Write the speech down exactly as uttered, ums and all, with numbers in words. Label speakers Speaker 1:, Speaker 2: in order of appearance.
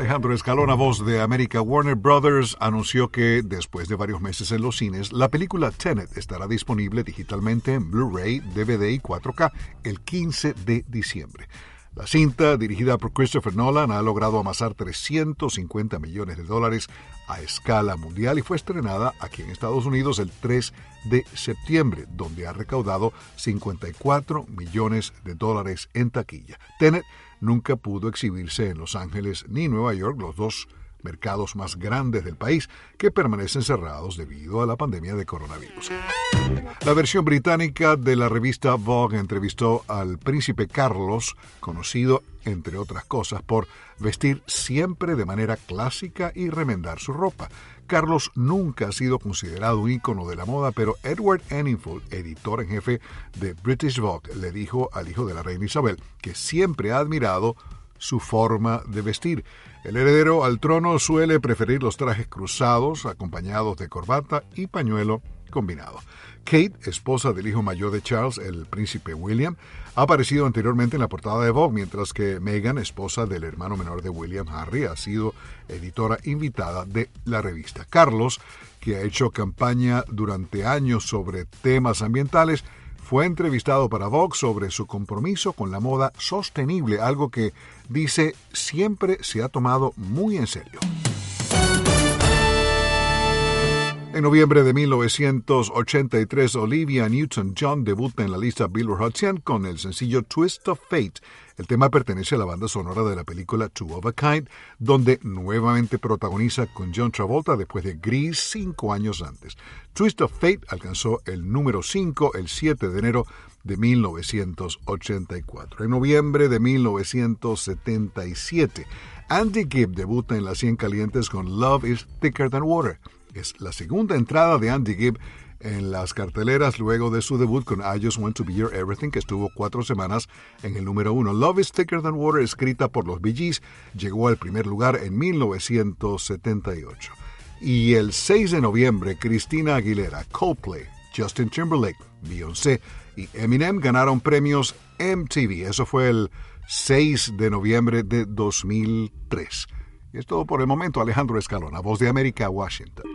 Speaker 1: Alejandro Escalona, voz de América. Warner Brothers anunció que, después de varios meses en los cines, la película Tenet estará disponible digitalmente en Blu-ray, D V D y cuatro K el quince de diciembre. La cinta, dirigida por Christopher Nolan, ha logrado amasar trescientos cincuenta millones de dólares a escala mundial y fue estrenada aquí en Estados Unidos el tres de septiembre, donde ha recaudado cincuenta y cuatro millones de dólares en taquilla. Tenet nunca pudo exhibirse en Los Ángeles ni Nueva York, los dos mercados más grandes del país, que permanecen cerrados debido a la pandemia de coronavirus. La versión británica de la revista Vogue entrevistó al príncipe Carlos, conocido, entre otras cosas, por vestir siempre de manera clásica y remendar su ropa. Carlos nunca ha sido considerado un ícono de la moda, pero Edward Enninful, editor en jefe de British Vogue, le dijo al hijo de la reina Isabel que siempre ha admirado su forma de vestir. El heredero al trono suele preferir los trajes cruzados, acompañados de corbata y pañuelo combinado. Kate, esposa del hijo mayor de Charles, el príncipe William, ha aparecido anteriormente en la portada de Vogue, mientras que Meghan, esposa del hermano menor de William, Harry, ha sido editora invitada de la revista. Carlos, que ha hecho campaña durante años sobre temas ambientales, fue entrevistado para Vogue sobre su compromiso con la moda sostenible, algo que, dice, siempre se ha tomado muy en serio. En noviembre de mil novecientos ochenta y tres, Olivia Newton-John debuta en la lista Billboard Hot cien con el sencillo Twist of Fate. El tema pertenece a la banda sonora de la película Two of a Kind, donde nuevamente protagoniza con John Travolta después de Grease cinco años antes. Twist of Fate alcanzó el número cinco el siete de enero de mil novecientos ochenta y cuatro. En noviembre de mil novecientos setenta y siete, Andy Gibb debuta en las cien calientes con Love is Thicker Than Water. Es la segunda entrada de Andy Gibb en las carteleras luego de su debut con I Just Want to Be Your Everything, que estuvo cuatro semanas en el número uno. Love is Thicker Than Water, escrita por los Bee Gees, llegó al primer lugar en mil novecientos setenta y ocho. Y el seis de noviembre, Christina Aguilera, Coldplay, Justin Timberlake, Beyoncé y Eminem ganaron premios M T V. Eso fue el seis de noviembre de dos mil tres. Y es todo por el momento. Alejandro Escalona, Voz de América, Washington.